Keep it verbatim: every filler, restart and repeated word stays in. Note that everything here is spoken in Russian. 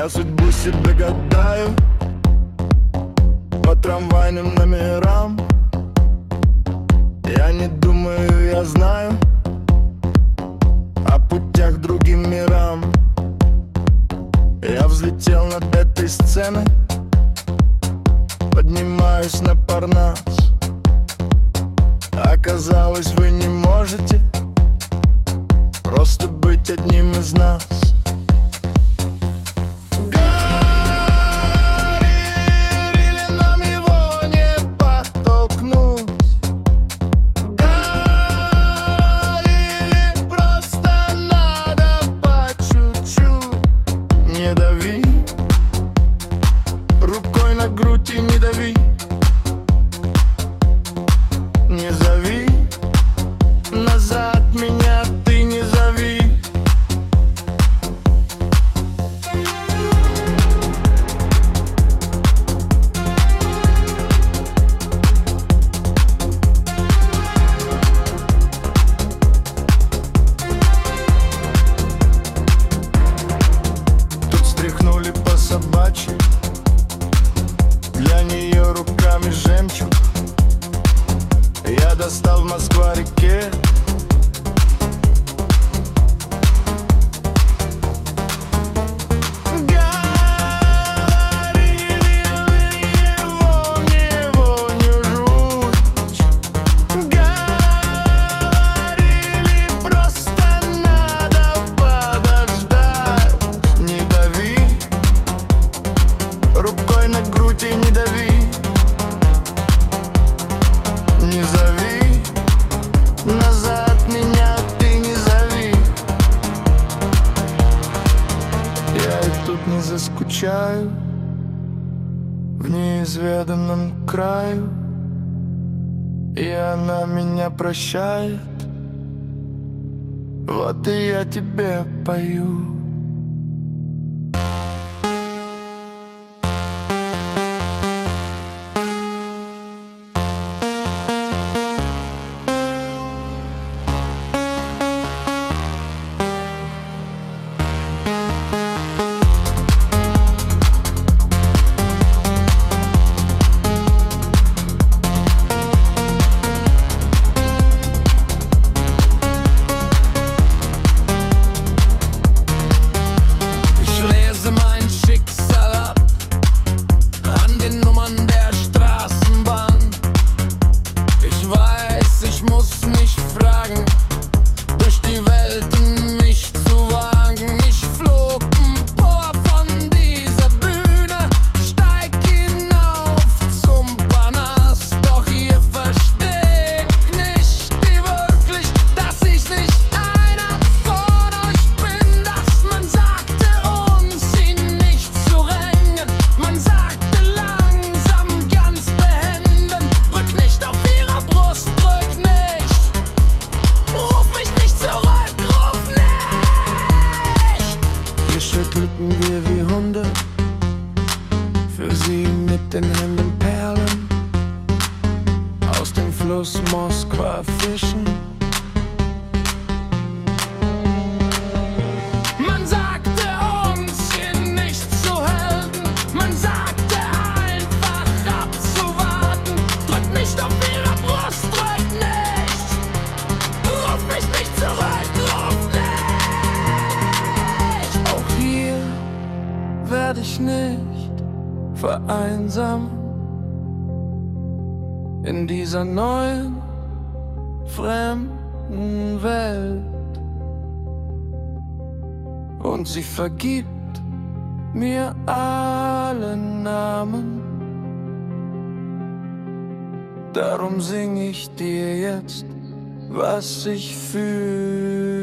Я судьбу себе гадаю по трамвайным номерам. Я не думаю, я знаю о путях к другим мирам. Я взлетел над этой сценой, поднимаюсь на Парнас. Оказалось, вы не можете просто быть одним из нас. Не зови назад меня, ты не зови. Тут стряхнули по собачьи, для нее руками жемчуг. Я достал в Москва-реке. Говорили, его, его не жуть. Говорили, просто надо подождать. Не дави рукой на грудь и не дави. Не зови назад меня, ты не зови. Я и тут не заскучаю в неизведанном краю, и она меня прощает. Вот и я тебе пою. Schüttelten wir wie Hunde, für sie mit den Händen Perlen aus dem Fluss Moskwa fischen. Man sagte uns hier nicht zu helfen, man sagte einfach abzuwarten. Drück nicht auf ihre Brust, drück nicht, ruf mich nicht zurück, ruf nicht. Auch hier werde ich nicht vereinsamen in dieser neuen, fremden Welt. Und sie vergibt mir alle Namen. Darum sing ich dir jetzt, was ich fühle.